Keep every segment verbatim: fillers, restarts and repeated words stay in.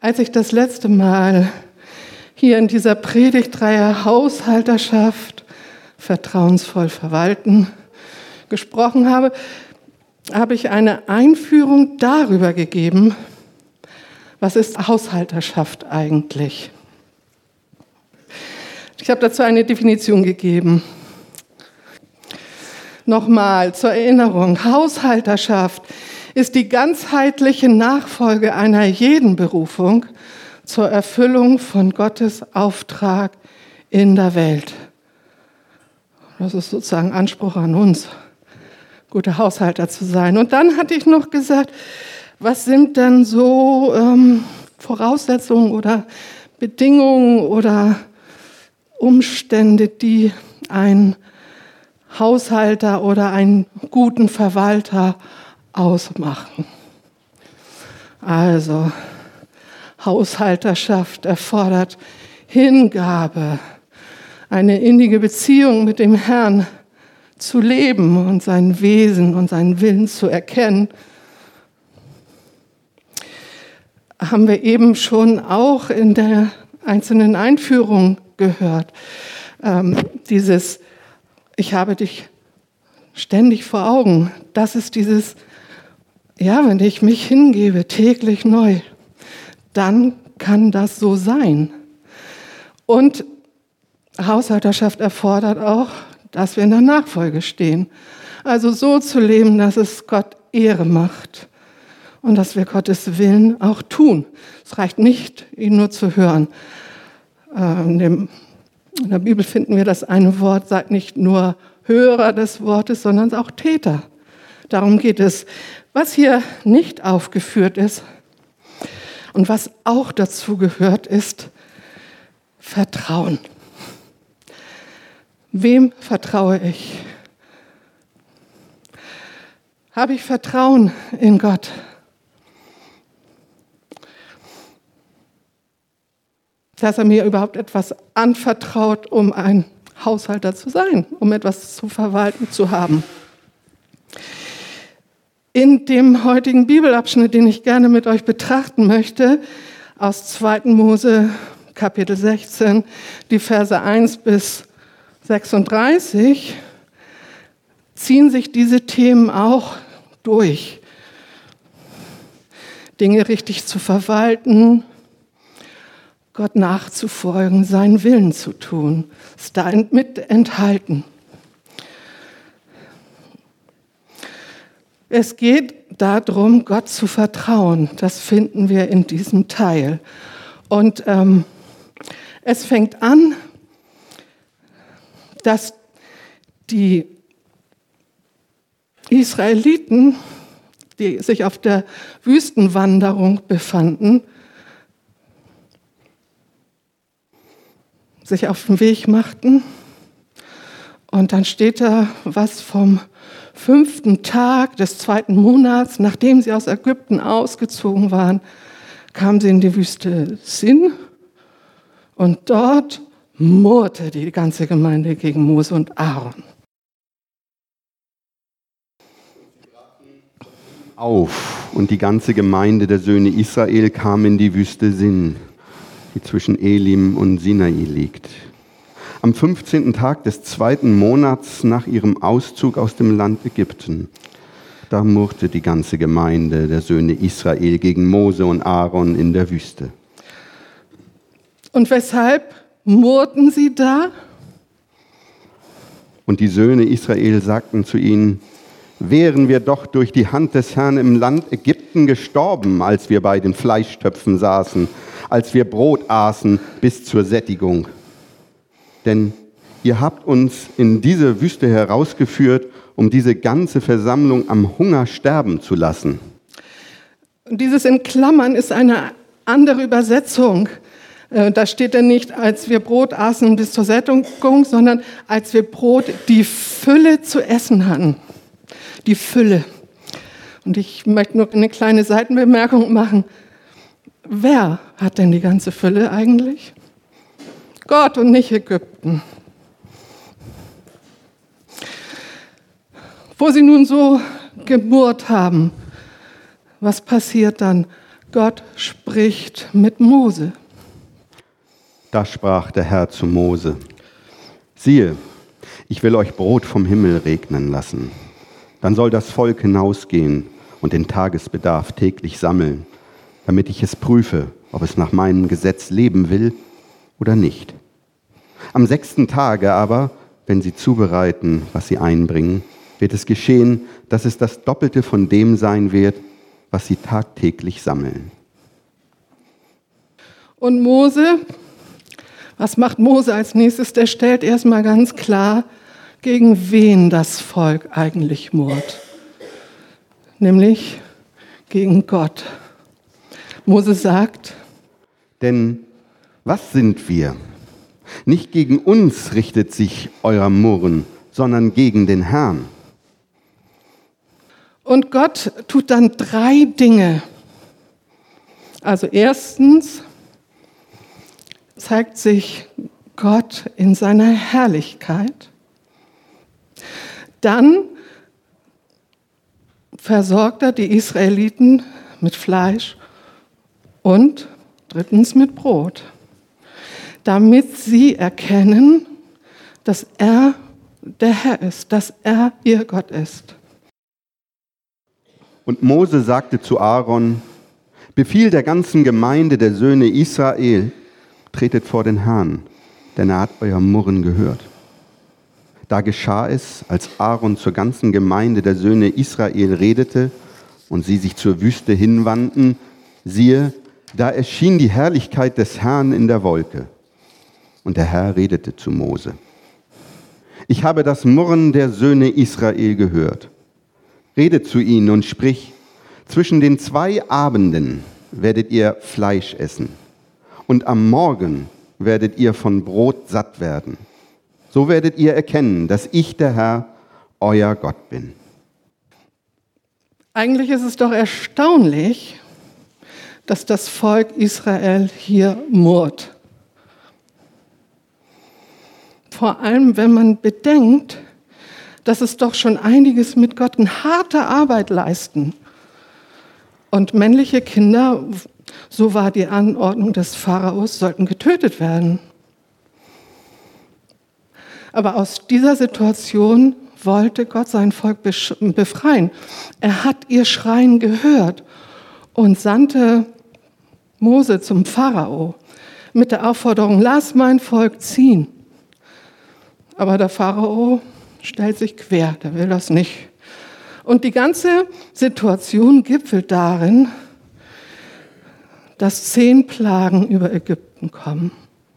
Als ich das letzte Mal hier in dieser Predigtreihe Haushalterschaft, vertrauensvoll verwalten gesprochen habe, habe ich eine Einführung darüber gegeben, was ist Haushalterschaft eigentlich? Ich habe dazu eine Definition gegeben. Nochmal zur Erinnerung, Haushalterschaft ist die ganzheitliche Nachfolge einer jeden Berufung zur Erfüllung von Gottes Auftrag in der Welt. Das ist sozusagen Anspruch an uns, gute Haushalter zu sein. Und dann hatte ich noch gesagt, was sind denn so ähm, Voraussetzungen oder Bedingungen oder Umstände, die einen Haushalter oder einen guten Verwalter ausmachen? Also, Haushalterschaft erfordert Hingabe, eine innige Beziehung mit dem Herrn zu leben und sein Wesen und seinen Willen zu erkennen. Haben wir eben schon auch in der einzelnen Einführung gehört. Ähm, dieses Ich habe dich ständig vor Augen, das ist dieses, ja, wenn ich mich hingebe, täglich neu, dann kann das so sein. Und Haushalterschaft erfordert auch, dass wir in der Nachfolge stehen. Also so zu leben, dass es Gott Ehre macht und dass wir Gottes Willen auch tun. Es reicht nicht, ihn nur zu hören. In der Bibel finden wir das eine Wort, seid nicht nur Hörer des Wortes, sondern auch Täter. Darum geht es. Was hier nicht aufgeführt ist und was auch dazu gehört, ist Vertrauen. Wem vertraue ich? Habe ich Vertrauen in Gott? Dass er mir überhaupt etwas anvertraut, um ein Haushalter zu sein, um etwas zu verwalten zu haben. In dem heutigen Bibelabschnitt, den ich gerne mit euch betrachten möchte, aus zweiten Mose Kapitel sechzehn, die Verse eins bis sechsunddreißig, ziehen sich diese Themen auch durch. Dinge richtig zu verwalten, Gott nachzufolgen, seinen Willen zu tun, ist da mit enthalten. Es geht darum, Gott zu vertrauen. Das finden wir in diesem Teil. Und ähm, es fängt an, dass die Israeliten, die sich auf der Wüstenwanderung befanden, sich auf den Weg machten. Und dann steht da was vom fünften Tag des zweiten Monats, nachdem sie aus Ägypten ausgezogen waren, kamen sie in die Wüste Sin. Und dort murrte die ganze Gemeinde gegen Mose und Aaron. Auf, und die ganze Gemeinde der Söhne Israel kam in die Wüste Sin, die zwischen Elim und Sinai liegt. Am fünfzehnten Tag des zweiten Monats nach ihrem Auszug aus dem Land Ägypten. Da murrte die ganze Gemeinde der Söhne Israel gegen Mose und Aaron in der Wüste. Und weshalb murrten sie da? Und die Söhne Israel sagten zu ihnen: Wären wir doch durch die Hand des Herrn im Land Ägypten gestorben, als wir bei den Fleischtöpfen saßen, als wir Brot aßen bis zur Sättigung. Denn ihr habt uns in diese Wüste herausgeführt, um diese ganze Versammlung am Hunger sterben zu lassen. Dieses in Klammern ist eine andere Übersetzung. Da steht dann nicht, als wir Brot aßen bis zur Sättigung, sondern als wir Brot die Fülle zu essen hatten. Die Fülle. Und ich möchte nur eine kleine Seitenbemerkung machen. Wer hat denn die ganze Fülle eigentlich? Gott und nicht Ägypten. Wo sie nun so gemurrt haben, was passiert dann? Gott spricht mit Mose. Da sprach der Herr zu Mose: Siehe, ich will euch Brot vom Himmel regnen lassen. Dann soll das Volk hinausgehen und den Tagesbedarf täglich sammeln, damit ich es prüfe, ob es nach meinem Gesetz leben will oder nicht. Am sechsten Tage aber, wenn sie zubereiten, was sie einbringen, wird es geschehen, dass es das Doppelte von dem sein wird, was sie tagtäglich sammeln. Und Mose, was macht Mose als nächstes? Der stellt erstmal ganz klar, gegen wen das Volk eigentlich murrt. Nämlich gegen Gott. Mose sagt: Denn was sind wir? Nicht gegen uns richtet sich euer Murren, sondern gegen den Herrn. Und Gott tut dann drei Dinge. Also erstens zeigt sich Gott in seiner Herrlichkeit. Dann versorgt er die Israeliten mit Fleisch und drittens mit Brot, damit sie erkennen, dass er der Herr ist, dass er ihr Gott ist. Und Mose sagte zu Aaron: Befiehl der ganzen Gemeinde der Söhne Israel, tretet vor den Herrn, denn er hat euer Murren gehört. Da geschah es, als Aaron zur ganzen Gemeinde der Söhne Israel redete und sie sich zur Wüste hinwandten, siehe, da erschien die Herrlichkeit des Herrn in der Wolke. Und der Herr redete zu Mose: Ich habe das Murren der Söhne Israel gehört. Rede zu ihnen und sprich: Zwischen den zwei Abenden werdet ihr Fleisch essen, und am Morgen werdet ihr von Brot satt werden. So werdet ihr erkennen, dass ich, der Herr, euer Gott bin. Eigentlich ist es doch erstaunlich, dass das Volk Israel hier murrt. Vor allem, wenn man bedenkt, dass es doch schon einiges mit Gott eine harte Arbeit leisten. Und männliche Kinder, so war die Anordnung des Pharaos, sollten getötet werden. Aber aus dieser Situation wollte Gott sein Volk befreien. Er hat ihr Schreien gehört und sandte Mose zum Pharao mit der Aufforderung: Lass mein Volk ziehen. Aber der Pharao stellt sich quer, der will das nicht. Und die ganze Situation gipfelt darin, dass zehn Plagen über Ägypten kommen.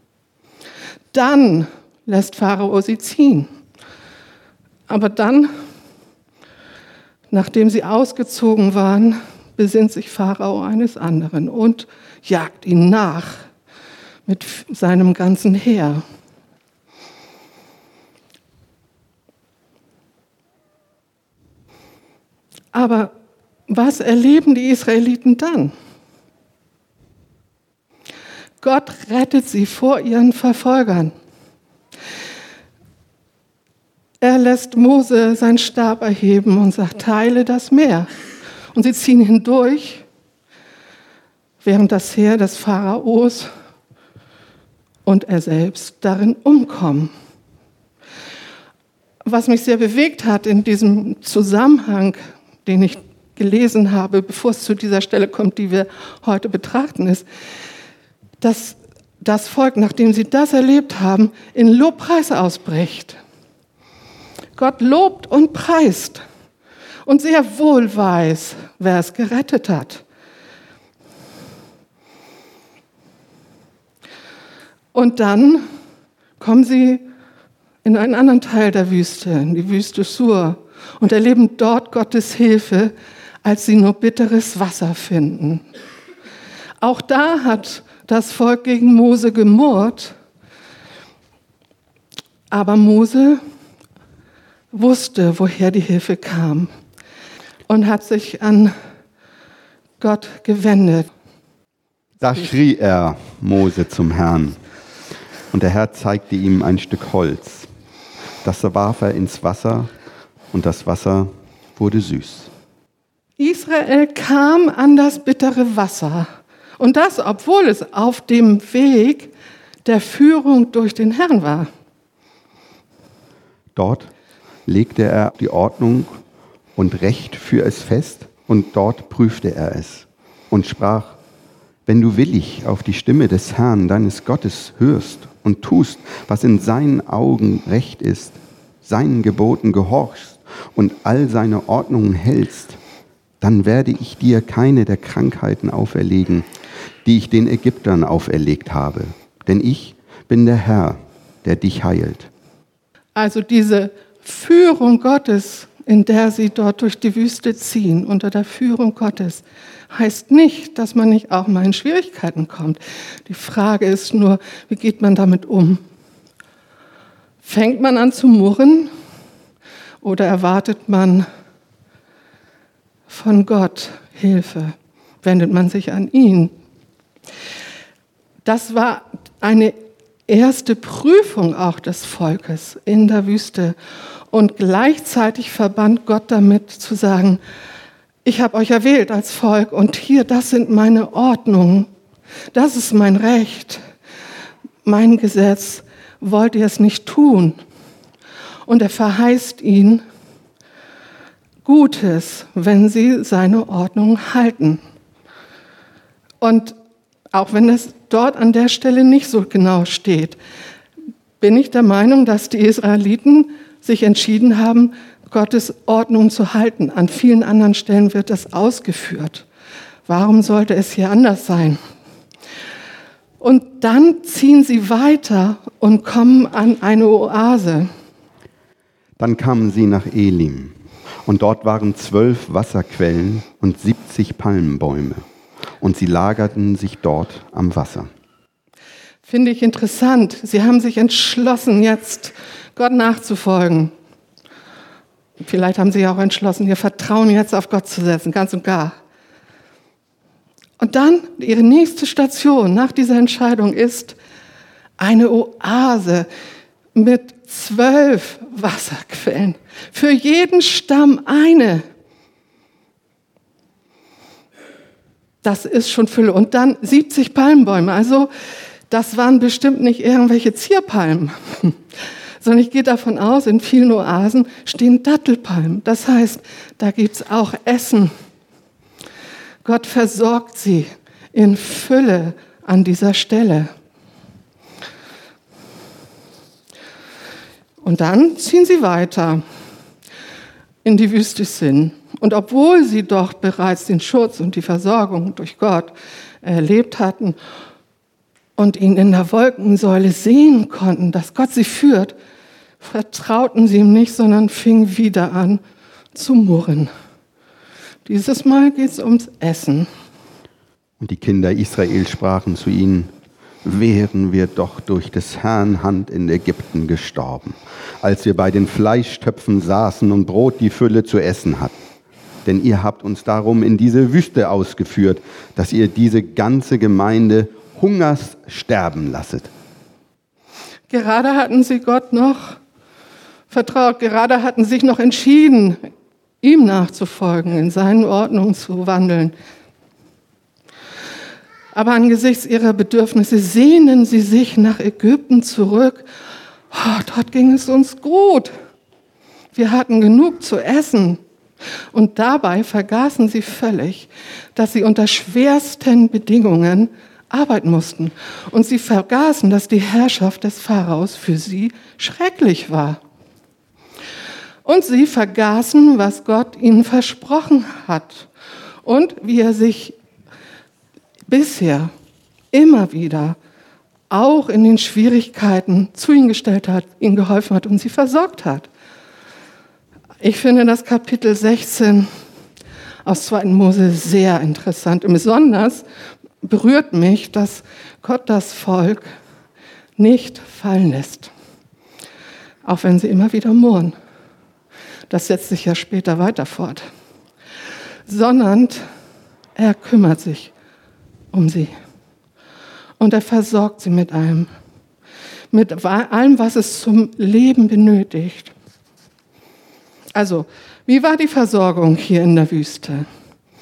Dann lässt Pharao sie ziehen. Aber dann, nachdem sie ausgezogen waren, besinnt sich Pharao eines anderen und jagt ihn nach mit seinem ganzen Heer. Aber was erleben die Israeliten dann? Gott rettet sie vor ihren Verfolgern. Er lässt Mose seinen Stab erheben und sagt: Teile das Meer. Und sie ziehen hindurch, während das Heer des Pharaos und er selbst darin umkommen. Was mich sehr bewegt hat in diesem Zusammenhang, den ich gelesen habe, bevor es zu dieser Stelle kommt, die wir heute betrachten, ist, dass das Volk, nachdem sie das erlebt haben, in Lobpreis ausbricht. Gott lobt und preist und sehr wohl weiß, wer es gerettet hat. Und dann kommen sie in einen anderen Teil der Wüste, in die Wüste Sur, und erleben dort Gottes Hilfe, als sie nur bitteres Wasser finden. Auch da hat das Volk gegen Mose gemurrt, aber Mose wusste, woher die Hilfe kam und hat sich an Gott gewendet. Da schrie er, Mose, zum Herrn, und der Herr zeigte ihm ein Stück Holz. Das warf er ins Wasser, und das Wasser wurde süß. Israel kam an das bittere Wasser. Und das, obwohl es auf dem Weg der Führung durch den Herrn war. Dort legte er die Ordnung und Recht für es fest und dort prüfte er es und sprach: Wenn du willig auf die Stimme des Herrn, deines Gottes, hörst und tust, was in seinen Augen recht ist, seinen Geboten gehorchst und all seine Ordnungen hältst, dann werde ich dir keine der Krankheiten auferlegen, die ich den Ägyptern auferlegt habe. Denn ich bin der Herr, der dich heilt. Also diese Führung Gottes, in der sie dort durch die Wüste ziehen, unter der Führung Gottes, heißt nicht, dass man nicht auch mal in Schwierigkeiten kommt. Die Frage ist nur, wie geht man damit um? Fängt man an zu murren oder erwartet man von Gott Hilfe? Wendet man sich an ihn? Das war eine erste Prüfung auch des Volkes in der Wüste. Und gleichzeitig verband Gott damit zu sagen: Ich habe euch erwählt als Volk und hier, das sind meine Ordnungen. Das ist mein Recht. Mein Gesetz. Wollt ihr es nicht tun? Und er verheißt ihnen Gutes, wenn sie seine Ordnung halten. Und auch wenn es dort an der Stelle nicht so genau steht, bin ich der Meinung, dass die Israeliten sich entschieden haben, Gottes Ordnung zu halten. An vielen anderen Stellen wird das ausgeführt. Warum sollte es hier anders sein? Und dann ziehen sie weiter und kommen an eine Oase. Dann kamen sie nach Elim, und dort waren zwölf Wasserquellen und siebzig Palmenbäume, und sie lagerten sich dort am Wasser. Finde ich interessant. Sie haben sich entschlossen, jetzt Gott nachzufolgen. Vielleicht haben sie auch entschlossen, ihr Vertrauen jetzt auf Gott zu setzen, ganz und gar. Und dann, ihre nächste Station nach dieser Entscheidung ist eine Oase mit zwölf Wasserquellen. Für jeden Stamm eine. Das ist schon Fülle. Und dann siebzig Palmenbäume. Also das waren bestimmt nicht irgendwelche Zierpalmen, sondern ich gehe davon aus, in vielen Oasen stehen Dattelpalmen. Das heißt, da gibt es auch Essen. Gott versorgt sie in Fülle an dieser Stelle. Und dann ziehen sie weiter in die Wüste Sin. Und obwohl sie doch bereits den Schutz und die Versorgung durch Gott erlebt hatten und ihn in der Wolkensäule sehen konnten, dass Gott sie führt, vertrauten sie ihm nicht, sondern fingen wieder an zu murren. Dieses Mal geht es ums Essen. Und die Kinder Israel sprachen zu ihnen: Wären wir doch durch des Herrn Hand in Ägypten gestorben, als wir bei den Fleischtöpfen saßen und Brot die Fülle zu essen hatten. Denn ihr habt uns darum in diese Wüste ausgeführt, dass ihr diese ganze Gemeinde Hungers sterben lasset. Gerade hatten sie Gott noch vertraut, gerade hatten sich noch entschieden, ihm nachzufolgen, in seinen Ordnungen zu wandeln. Aber angesichts ihrer Bedürfnisse sehnen sie sich nach Ägypten zurück. Oh, dort ging es uns gut. Wir hatten genug zu essen. Und dabei vergaßen sie völlig, dass sie unter schwersten Bedingungen arbeiten mussten. Und sie vergaßen, dass die Herrschaft des Pharaos für sie schrecklich war. Und sie vergaßen, was Gott ihnen versprochen hat und wie er sich bisher immer wieder auch in den Schwierigkeiten zu ihnen gestellt hat, ihnen geholfen hat und sie versorgt hat. Ich finde das Kapitel sechzehn aus zweiten Mose sehr interessant. Und besonders berührt mich, dass Gott das Volk nicht fallen lässt, auch wenn sie immer wieder murren. Das setzt sich ja später weiter fort. Sondern er kümmert sich um sie. Und er versorgt sie mit allem. Mit allem, was es zum Leben benötigt. Also, wie war die Versorgung hier in der Wüste?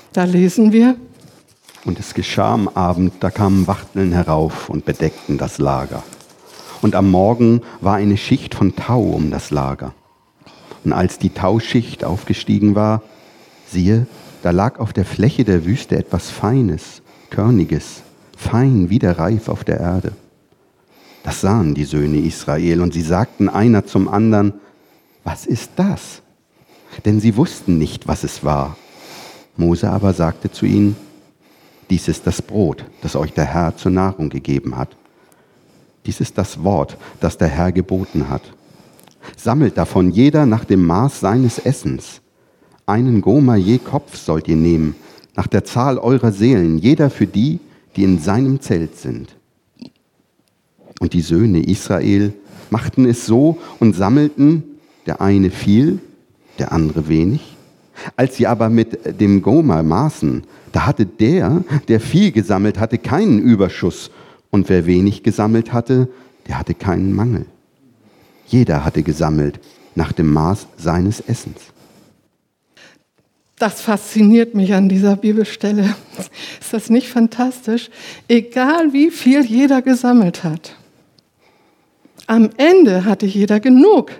Da lesen wir: Und es geschah am Abend, da kamen Wachteln herauf und bedeckten das Lager. Und am Morgen war eine Schicht von Tau um das Lager. Und als die Tauschicht aufgestiegen war, siehe, da lag auf der Fläche der Wüste etwas Feines, Körniges, fein wie der Reif auf der Erde. Das sahen die Söhne Israel, und sie sagten einer zum anderen: Was ist das? Denn sie wussten nicht, was es war. Mose aber sagte zu ihnen: Dies ist das Brot, das euch der Herr zur Nahrung gegeben hat. Dies ist das Wort, das der Herr geboten hat. Sammelt davon jeder nach dem Maß seines Essens. Einen Gomer je Kopf sollt ihr nehmen, nach der Zahl eurer Seelen, jeder für die, die in seinem Zelt sind. Und die Söhne Israel machten es so und sammelten, der eine viel, der andere wenig. Als sie aber mit dem Gomer maßen, da hatte der, der viel gesammelt hatte, keinen Überschuss, und wer wenig gesammelt hatte, der hatte keinen Mangel. Jeder hatte gesammelt nach dem Maß seines Essens. Das fasziniert mich an dieser Bibelstelle. Ist das nicht fantastisch? Egal wie viel jeder gesammelt hat, am Ende hatte jeder genug.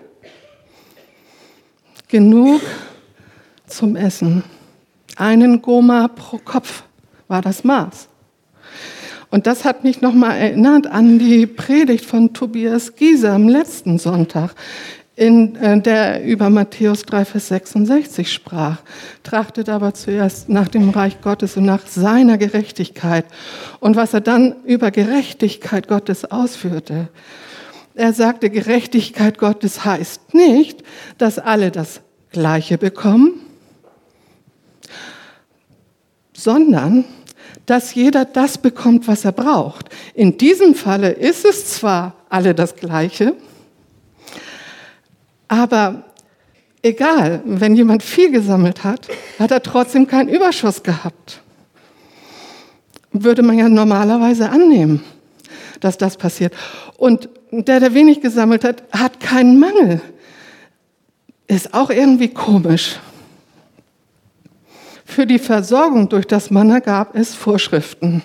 Genug zum Essen. Einen Gomer pro Kopf war das Maß. Und das hat mich nochmal erinnert an die Predigt von Tobias Gieser am letzten Sonntag, in der über Matthäus drei, Vers sechsundsechzig sprach. Trachtet aber zuerst nach dem Reich Gottes und nach seiner Gerechtigkeit. Und was er dann über Gerechtigkeit Gottes ausführte. Er sagte, Gerechtigkeit Gottes heißt nicht, dass alle das Gleiche bekommen, sondern dass jeder das bekommt, was er braucht. In diesem Falle ist es zwar alle das Gleiche, aber egal, wenn jemand viel gesammelt hat, hat er trotzdem keinen Überschuss gehabt. Würde man ja normalerweise annehmen, dass das passiert. Und der, der wenig gesammelt hat, hat keinen Mangel. Ist auch irgendwie komisch. Für die Versorgung durch das Manna gab es Vorschriften.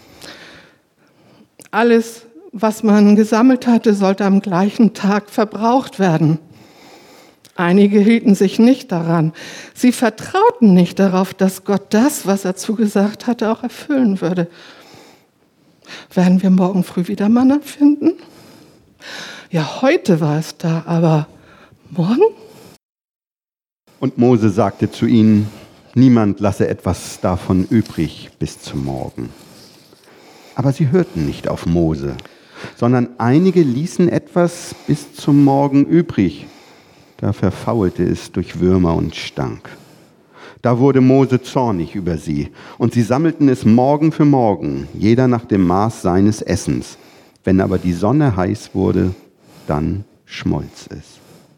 Alles, was man gesammelt hatte, sollte am gleichen Tag verbraucht werden. Einige hielten sich nicht daran. Sie vertrauten nicht darauf, dass Gott das, was er zugesagt hatte, auch erfüllen würde. Werden wir morgen früh wieder Manna finden? Ja, heute war es da, aber morgen? Und Mose sagte zu ihnen: Niemand lasse etwas davon übrig bis zum Morgen. Aber sie hörten nicht auf Mose, sondern einige ließen etwas bis zum Morgen übrig. Da verfaulte es durch Würmer und stank. Da wurde Mose zornig über sie, und sie sammelten es Morgen für Morgen, jeder nach dem Maß seines Essens. Wenn aber die Sonne heiß wurde, dann schmolz es.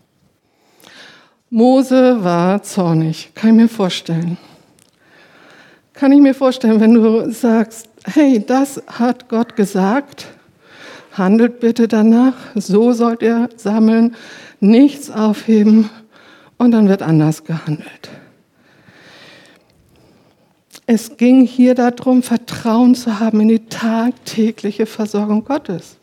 Mose war zornig, kann ich mir vorstellen. Kann ich mir vorstellen, wenn du sagst, hey, das hat Gott gesagt, handelt bitte danach, so sollt ihr sammeln, nichts aufheben, und dann wird anders gehandelt. Es ging hier darum, Vertrauen zu haben in die tagtägliche Versorgung Gottes.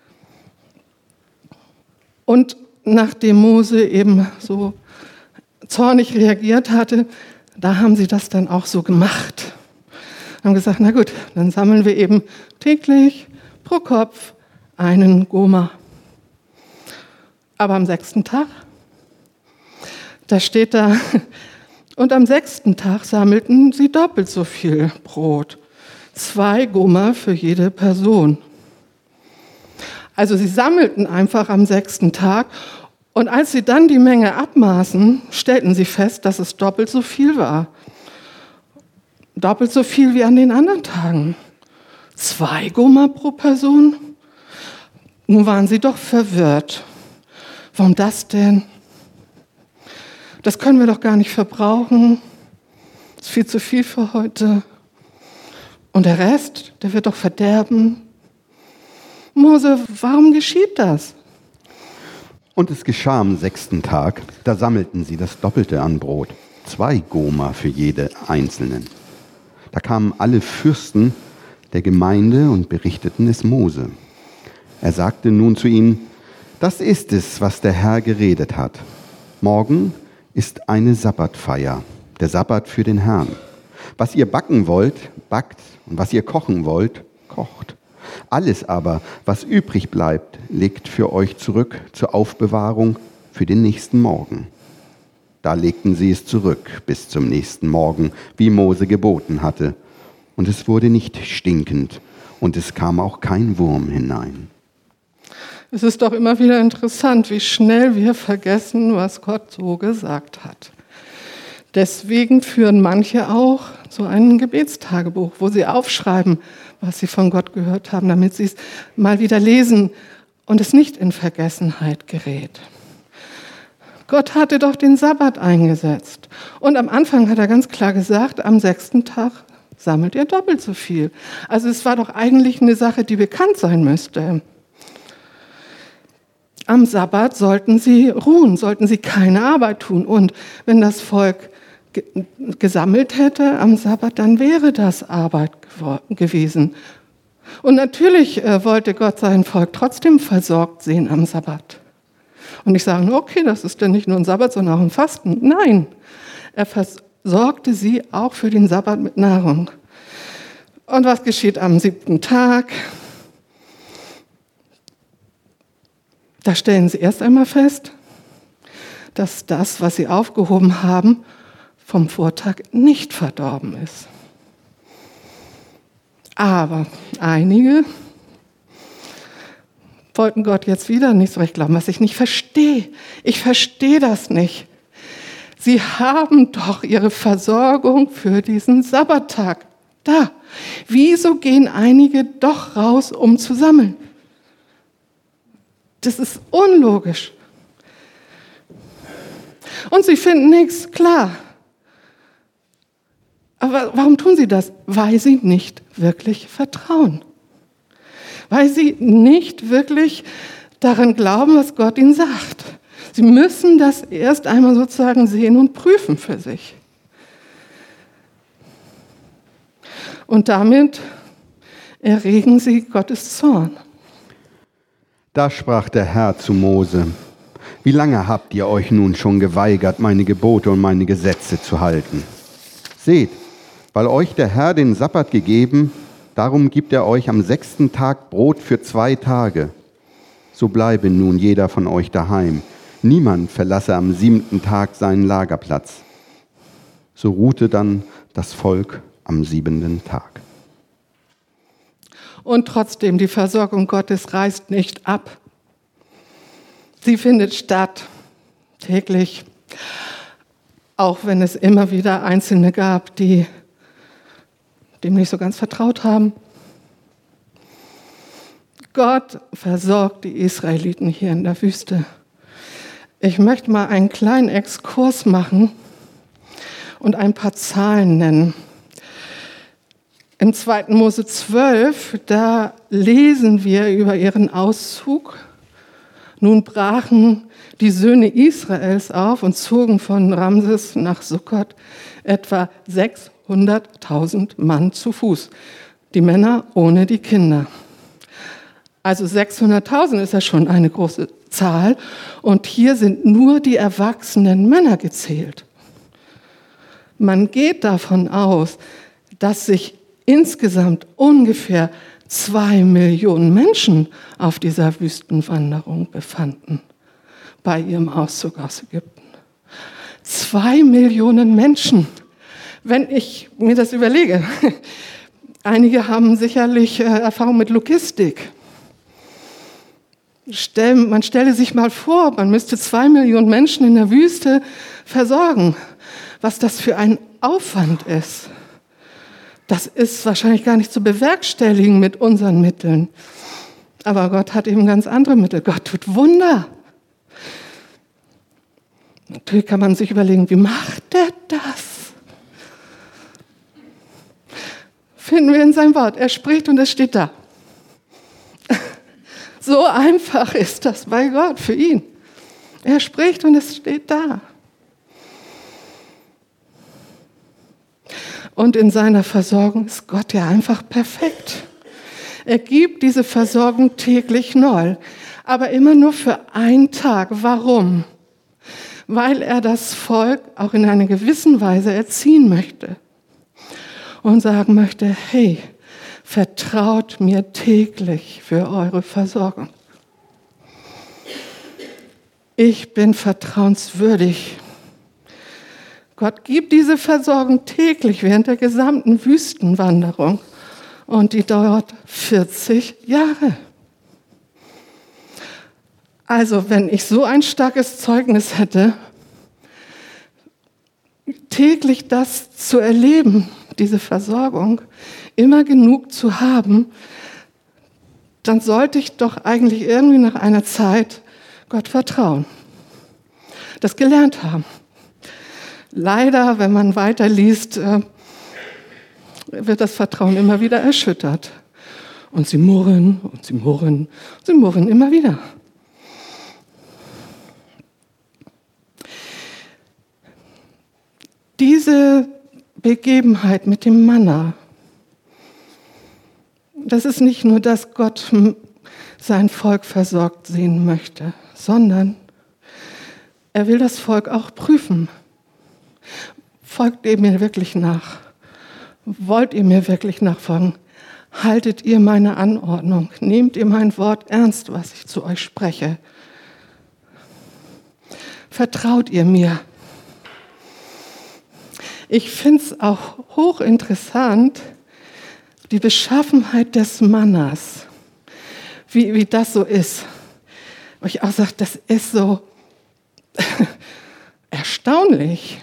Und nachdem Mose eben so zornig reagiert hatte, da haben sie das dann auch so gemacht. Haben gesagt, na gut, dann sammeln wir eben täglich pro Kopf einen Gomer. Aber am sechsten Tag, da steht da, und am sechsten Tag sammelten sie doppelt so viel Brot. Zwei Gomer für jede Person. Also sie sammelten einfach am sechsten Tag, und als sie dann die Menge abmaßen, stellten sie fest, dass es doppelt so viel war. Doppelt so viel wie an den anderen Tagen. Zwei Gomer pro Person? Nun waren sie doch verwirrt. Warum das denn? Das können wir doch gar nicht verbrauchen. Das ist viel zu viel für heute. Und der Rest, der wird doch verderben. Mose, warum geschieht das? Und es geschah am sechsten Tag, da sammelten sie das Doppelte an Brot, zwei Gomer für jede Einzelnen. Da kamen alle Fürsten der Gemeinde und berichteten es Mose. Er sagte nun zu ihnen: Das ist es, was der Herr geredet hat. Morgen ist eine Sabbatfeier, der Sabbat für den Herrn. Was ihr backen wollt, backt, und was ihr kochen wollt, kocht. Alles aber, was übrig bleibt, legt für euch zurück zur Aufbewahrung für den nächsten Morgen. Da legten sie es zurück bis zum nächsten Morgen, wie Mose geboten hatte. Und es wurde nicht stinkend, und es kam auch kein Wurm hinein. Es ist doch immer wieder interessant, wie schnell wir vergessen, was Gott so gesagt hat. Deswegen führen manche auch so ein Gebetstagebuch, wo sie aufschreiben, was sie von Gott gehört haben, damit sie es mal wieder lesen und es nicht in Vergessenheit gerät. Gott hatte doch den Sabbat eingesetzt. Und am Anfang hat er ganz klar gesagt, am sechsten Tag sammelt ihr doppelt so viel. Also es war doch eigentlich eine Sache, die bekannt sein müsste. Am Sabbat sollten sie ruhen, sollten sie keine Arbeit tun. Und wenn das Volk ge- gesammelt hätte am Sabbat, dann wäre das Arbeit gewo- gewesen. Und natürlich äh, wollte Gott sein Volk trotzdem versorgt sehen am Sabbat. Und ich sage, okay, das ist denn nicht nur ein Sabbat, sondern auch ein Fasten. Nein, er versorgte sie auch für den Sabbat mit Nahrung. Und was geschieht am siebten Tag? Da stellen sie erst einmal fest, dass das, was sie aufgehoben haben, vom Vortag nicht verdorben ist. Aber einige wollten Gott jetzt wieder nicht so recht glauben, was ich nicht verstehe. Ich verstehe das nicht. Sie haben doch ihre Versorgung für diesen Sabbattag da. Wieso gehen einige doch raus, um zu sammeln? Das ist unlogisch. Und sie finden nichts, klar. Aber warum tun sie das? Weil sie nicht wirklich vertrauen. Weil sie nicht wirklich daran glauben, was Gott ihnen sagt. Sie müssen das erst einmal sozusagen sehen und prüfen für sich. Und damit erregen sie Gottes Zorn. Da sprach der Herr zu Mose: Wie lange habt ihr euch nun schon geweigert, meine Gebote und meine Gesetze zu halten? Seht, weil euch der Herr den Sabbat gegeben, darum gibt er euch am sechsten Tag Brot für zwei Tage. So bleibe nun jeder von euch daheim. Niemand verlasse am siebten Tag seinen Lagerplatz. So ruhte dann das Volk am siebenten Tag. Und trotzdem, die Versorgung Gottes reißt nicht ab. Sie findet statt, täglich, auch wenn es immer wieder Einzelne gab, die dem nicht so ganz vertraut haben. Gott versorgt die Israeliten hier in der Wüste. Ich möchte mal einen kleinen Exkurs machen und ein paar Zahlen nennen. Im zweiten Mose zwölf, da lesen wir über ihren Auszug. Nun brachen die Söhne Israels auf und zogen von Ramses nach Sukkot, etwa sechshunderttausend Mann zu Fuß, die Männer ohne die Kinder. Also sechshunderttausend ist ja schon eine große Zahl und hier sind nur die erwachsenen Männer gezählt. Man geht davon aus, dass sich insgesamt ungefähr zwei Millionen Menschen auf dieser Wüstenwanderung befanden, bei ihrem Auszug aus Ägypten. Zwei Millionen Menschen. Wenn ich mir das überlege, einige haben sicherlich Erfahrung mit Logistik. Man stelle sich mal vor, man müsste zwei Millionen Menschen in der Wüste versorgen. Was das für ein Aufwand ist. Das ist wahrscheinlich gar nicht zu bewerkstelligen mit unseren Mitteln. Aber Gott hat eben ganz andere Mittel. Gott tut Wunder. Natürlich kann man sich überlegen, wie macht er das? Finden wir in seinem Wort. Er spricht und es steht da. So einfach ist das bei Gott für ihn. Er spricht und es steht da. Und in seiner Versorgung ist Gott ja einfach perfekt. Er gibt diese Versorgung täglich neu, aber immer nur für einen Tag. Warum? Weil er das Volk auch in einer gewissen Weise erziehen möchte und sagen möchte, hey, vertraut mir täglich für eure Versorgung. Ich bin vertrauenswürdig. Gott gibt diese Versorgung täglich während der gesamten Wüstenwanderung und die dauert vierzig Jahre. Also wenn ich so ein starkes Zeugnis hätte, täglich das zu erleben, diese Versorgung, immer genug zu haben, dann sollte ich doch eigentlich irgendwie nach einer Zeit Gott vertrauen, das gelernt haben. Leider, wenn man weiterliest, wird das Vertrauen immer wieder erschüttert. Und sie murren und sie murren, sie murren immer wieder. Diese Begebenheit mit dem Manna, das ist nicht nur, dass Gott sein Volk versorgt sehen möchte, sondern er will das Volk auch prüfen. Folgt ihr mir wirklich nach? Wollt ihr mir wirklich nachfolgen? Haltet ihr meine Anordnung? Nehmt ihr mein Wort ernst, was ich zu euch spreche? Vertraut ihr mir? Ich finde es auch hochinteressant, die Beschaffenheit des Mannas, wie, wie das so ist. Wo ich auch sage, das ist so erstaunlich.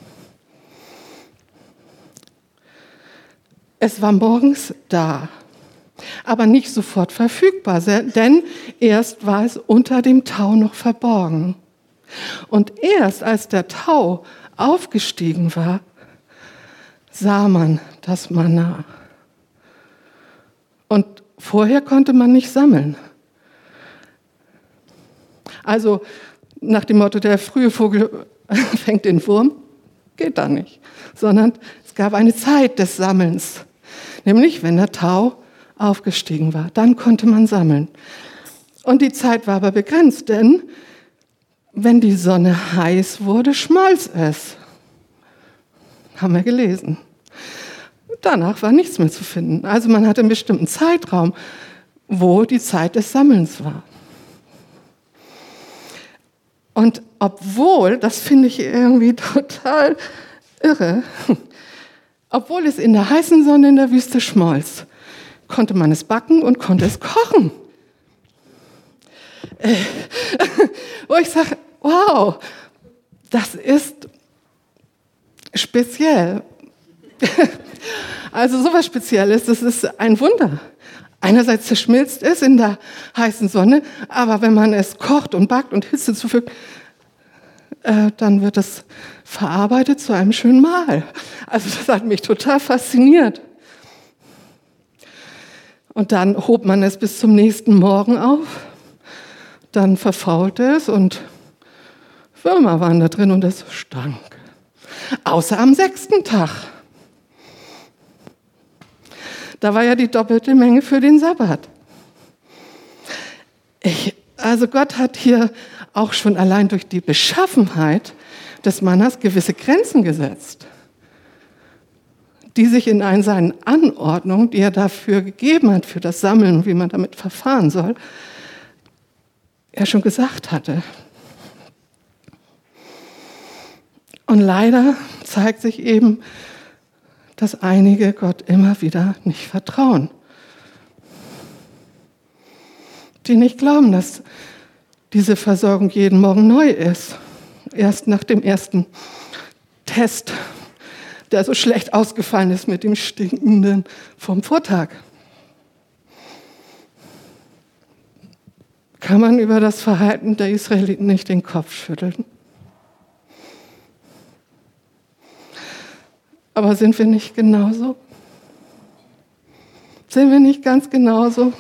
Es war morgens da, aber nicht sofort verfügbar, denn erst war es unter dem Tau noch verborgen. Und erst als der Tau aufgestiegen war, sah man das Manna. Und vorher konnte man nicht sammeln. Also nach dem Motto, der frühe Vogel fängt den Wurm, geht da nicht. Sondern es gab eine Zeit des Sammelns. Nämlich, wenn der Tau aufgestiegen war, dann konnte man sammeln. Und die Zeit war aber begrenzt, denn wenn die Sonne heiß wurde, schmolz es. Haben wir gelesen. Danach war nichts mehr zu finden. Also man hatte einen bestimmten Zeitraum, wo die Zeit des Sammelns war. Und obwohl, das finde ich irgendwie total irre, obwohl es in der heißen Sonne in der Wüste schmolz, konnte man es backen und konnte es kochen. Äh, wo ich sage, wow, das ist speziell. Also sowas Spezielles, das ist ein Wunder. Einerseits zerschmilzt es in der heißen Sonne, aber wenn man es kocht und backt und Hitze zufügt, äh, dann wird es verarbeitet zu einem schönen Mahl. Also das hat mich total fasziniert. Und dann hob man es bis zum nächsten Morgen auf, dann verfaulte es und Würmer waren da drin und es stank. Außer am sechsten Tag. Da war ja die doppelte Menge für den Sabbat. Ich, also Gott hat hier auch schon allein durch die Beschaffenheit des Mannas gewisse Grenzen gesetzt, die sich in einen, seinen Anordnungen, die er dafür gegeben hat, für das Sammeln, wie man damit verfahren soll, er schon gesagt hatte. Und leider zeigt sich eben, dass einige Gott immer wieder nicht vertrauen. Die nicht glauben, dass diese Versorgung jeden Morgen neu ist. Erst nach dem ersten Test, der so schlecht ausgefallen ist mit dem Stinkenden vom Vortag. Kann man über das Verhalten der Israeliten nicht den Kopf schütteln? Aber sind wir nicht genauso? Sind wir nicht ganz genauso?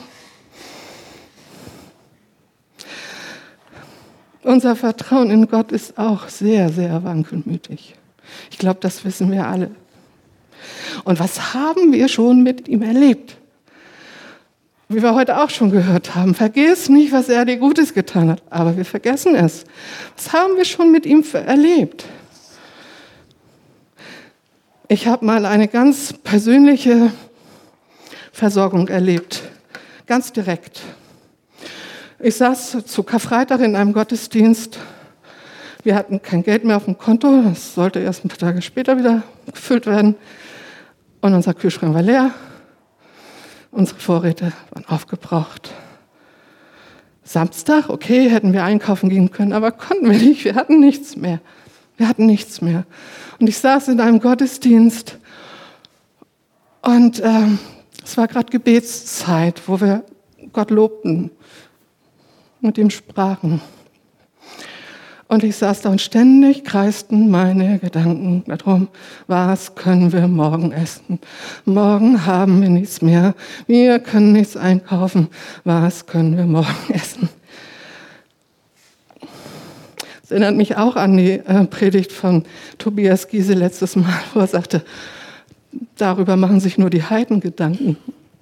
Unser Vertrauen in Gott ist auch sehr, sehr wankelmütig. Ich glaube, das wissen wir alle. Und was haben wir schon mit ihm erlebt? Wie wir heute auch schon gehört haben, vergiss nicht, was er dir Gutes getan hat, aber wir vergessen es. Was haben wir schon mit ihm erlebt? Ich habe mal eine ganz persönliche Versorgung erlebt, ganz direkt. Ich saß zu Karfreitag in einem Gottesdienst. Wir hatten kein Geld mehr auf dem Konto, das sollte erst ein paar Tage später wieder gefüllt werden. Und unser Kühlschrank war leer. Unsere Vorräte waren aufgebraucht. Samstag, okay, hätten wir einkaufen gehen können, aber konnten wir nicht, wir hatten nichts mehr. Wir hatten nichts mehr. Und ich saß in einem Gottesdienst und ähm, es war gerade Gebetszeit, wo wir Gott lobten, mit ihm sprachen. Und ich saß da und ständig kreisten meine Gedanken darum, was können wir morgen essen? Morgen haben wir nichts mehr, wir können nichts einkaufen, was können wir morgen essen? Das erinnert mich auch an die äh, Predigt von Tobias Giese letztes Mal, wo er sagte, darüber machen sich nur die Heiden Gedanken.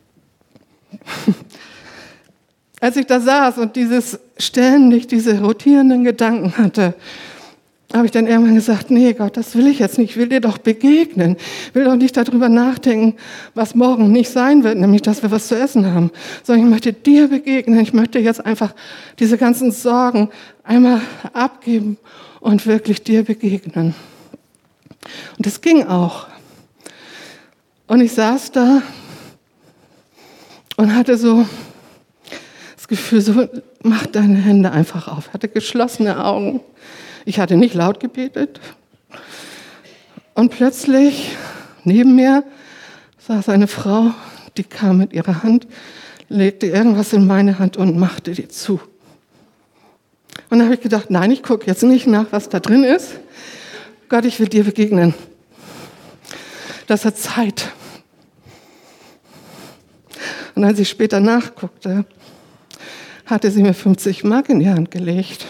Als ich da saß und dieses ständig diese rotierenden Gedanken hatte, habe ich dann irgendwann gesagt, nee Gott, das will ich jetzt nicht, ich will dir doch begegnen. Ich will doch nicht darüber nachdenken, was morgen nicht sein wird, nämlich, dass wir was zu essen haben, sondern ich möchte dir begegnen. Ich möchte jetzt einfach diese ganzen Sorgen einmal abgeben und wirklich dir begegnen. Und das ging auch. Und ich saß da und hatte so Gefühl, so, mach deine Hände einfach auf. Ich hatte geschlossene Augen. Ich hatte nicht laut gebetet. Und plötzlich, neben mir, saß eine Frau, die kam mit ihrer Hand, legte irgendwas in meine Hand und machte die zu. Und dann habe ich gedacht, nein, ich gucke jetzt nicht nach, was da drin ist. Gott, ich will dir begegnen. Das hat Zeit. Und als ich später nachguckte, hatte sie mir fünfzig Mark in die Hand gelegt.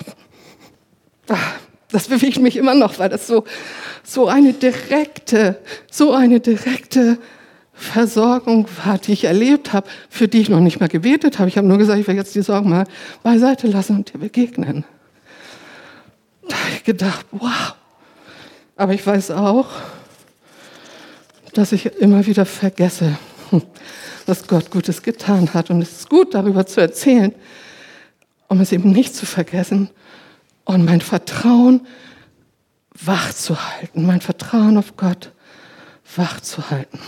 Das bewegt mich immer noch, weil das so, so eine direkte, so eine direkte Versorgung war, die ich erlebt habe, für die ich noch nicht mal gebetet habe. Ich habe nur gesagt, ich will jetzt die Sorgen mal beiseite lassen und dir begegnen. Da habe ich gedacht, wow. Aber ich weiß auch, dass ich immer wieder vergesse, was Gott Gutes getan hat. Und es ist gut, darüber zu erzählen, um es eben nicht zu vergessen und mein Vertrauen wach zu halten, mein Vertrauen auf Gott wach zu halten.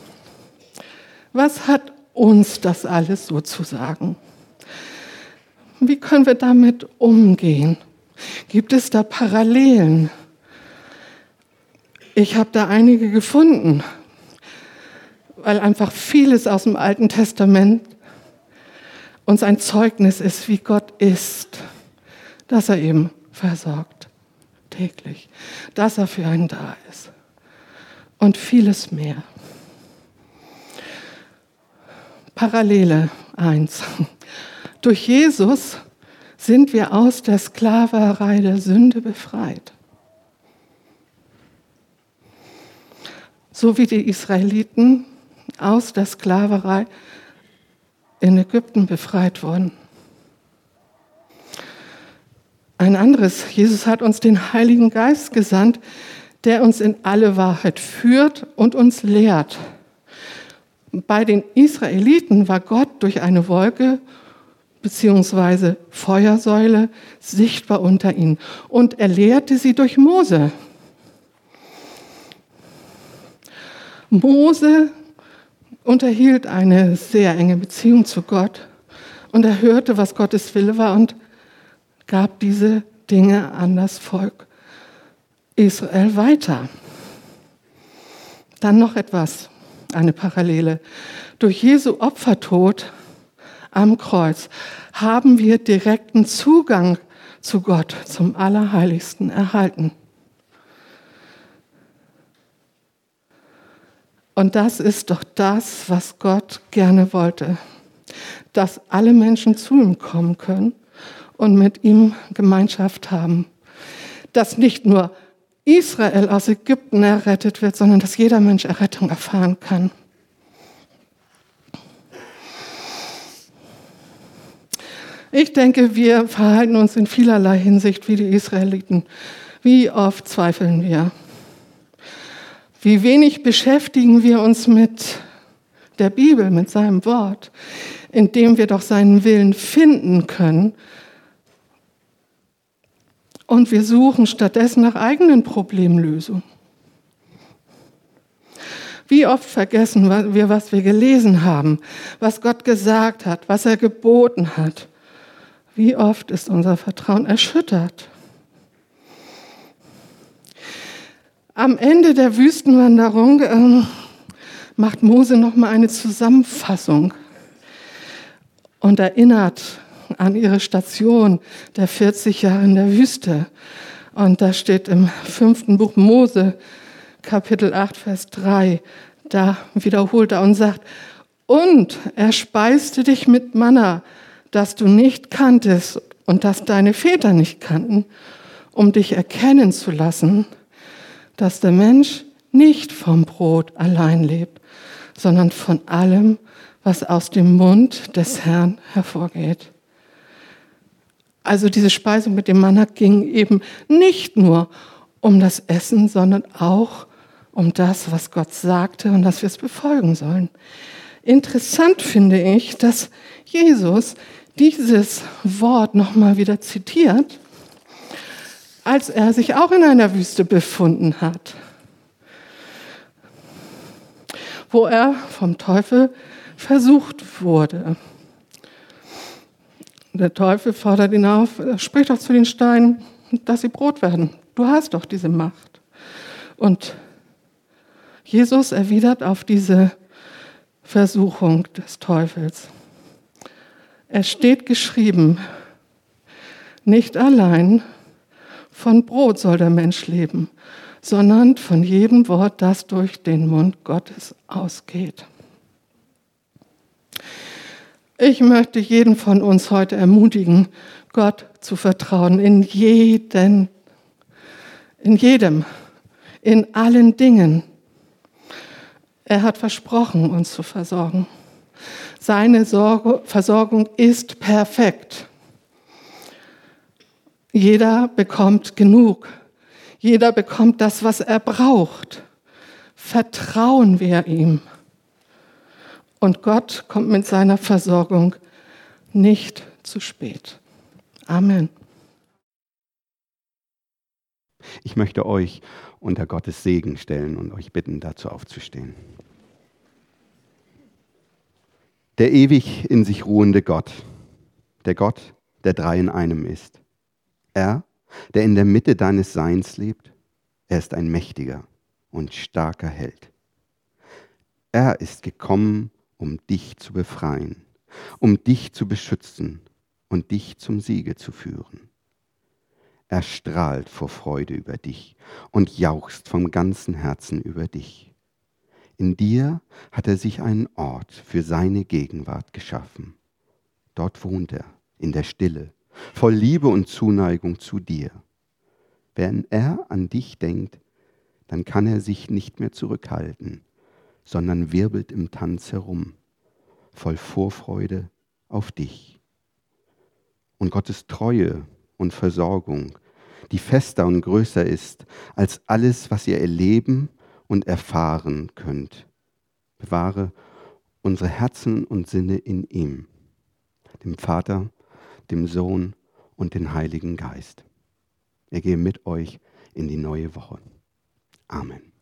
Was hat uns das alles so zu sagen? Wie können wir damit umgehen? Gibt es da Parallelen? Ich habe da einige gefunden, weil einfach vieles aus dem Alten Testament uns ein Zeugnis ist, wie Gott ist, dass er eben versorgt, täglich, dass er für einen da ist und vieles mehr. Parallele eins. Durch Jesus sind wir aus der Sklaverei der Sünde befreit. So wie die Israeliten aus der Sklaverei in Ägypten befreit wurden. Ein anderes, Jesus hat uns den Heiligen Geist gesandt, der uns in alle Wahrheit führt und uns lehrt. Bei den Israeliten war Gott durch eine Wolke bzw. Feuersäule sichtbar unter ihnen und er lehrte sie durch Mose. Mose unterhielt eine sehr enge Beziehung zu Gott und er hörte, was Gottes Wille war und gab diese Dinge an das Volk Israel weiter. Dann noch etwas, eine Parallele. Durch Jesu Opfertod am Kreuz haben wir direkten Zugang zu Gott, zum Allerheiligsten erhalten. Und das ist doch das, was Gott gerne wollte, dass alle Menschen zu ihm kommen können und mit ihm Gemeinschaft haben. Dass nicht nur Israel aus Ägypten errettet wird, sondern dass jeder Mensch Errettung erfahren kann. Ich denke, wir verhalten uns in vielerlei Hinsicht wie die Israeliten. Wie oft zweifeln wir? Wie wenig beschäftigen wir uns mit der Bibel, mit seinem Wort, in dem wir doch seinen Willen finden können. Und wir suchen stattdessen nach eigenen Problemlösungen. Wie oft vergessen wir, was wir gelesen haben, was Gott gesagt hat, was er geboten hat. Wie oft ist unser Vertrauen erschüttert? Am Ende der Wüstenwanderung äh, macht Mose noch mal eine Zusammenfassung und erinnert an ihre Station der vierzig Jahre in der Wüste. Und da steht im fünften Buch Mose, Kapitel acht, Vers drei, da wiederholt er und sagt, und er speiste dich mit Manna, das du nicht kanntest und das deine Väter nicht kannten, um dich erkennen zu lassen, dass der Mensch nicht vom Brot allein lebt, sondern von allem, was aus dem Mund des Herrn hervorgeht. Also diese Speisung mit dem Manna ging eben nicht nur um das Essen, sondern auch um das, was Gott sagte und dass wir es befolgen sollen. Interessant finde ich, dass Jesus dieses Wort nochmal wieder zitiert, als er sich auch in einer Wüste befunden hat, wo er vom Teufel versucht wurde. Der Teufel fordert ihn auf, sprich doch zu den Steinen, dass sie Brot werden. Du hast doch diese Macht. Und Jesus erwidert auf diese Versuchung des Teufels. Es steht geschrieben, nicht allein von Brot soll der Mensch leben, sondern von jedem Wort, das durch den Mund Gottes ausgeht. Ich möchte jeden von uns heute ermutigen, Gott zu vertrauen in jeden, in jedem, in allen Dingen. Er hat versprochen, uns zu versorgen. Seine Sorge, Versorgung ist perfekt. Jeder bekommt genug. Jeder bekommt das, was er braucht. Vertrauen wir ihm. Und Gott kommt mit seiner Versorgung nicht zu spät. Amen. Ich möchte euch unter Gottes Segen stellen und euch bitten, dazu aufzustehen. Der ewig in sich ruhende Gott, der Gott, der drei in einem ist. Er, der in der Mitte deines Seins lebt, er ist ein mächtiger und starker Held. Er ist gekommen, um dich zu befreien, um dich zu beschützen und dich zum Siege zu führen. Er strahlt vor Freude über dich und jauchzt vom ganzen Herzen über dich. In dir hat er sich einen Ort für seine Gegenwart geschaffen. Dort wohnt er, in der Stille, voll Liebe und Zuneigung zu dir. Wenn er an dich denkt, dann kann er sich nicht mehr zurückhalten, sondern wirbelt im Tanz herum, voll Vorfreude auf dich. Und Gottes Treue und Versorgung, die fester und größer ist als alles, was ihr erleben und erfahren könnt, bewahre unsere Herzen und Sinne in ihm, dem Vater, dem Sohn und den Heiligen Geist. Er gehe mit euch in die neue Woche. Amen.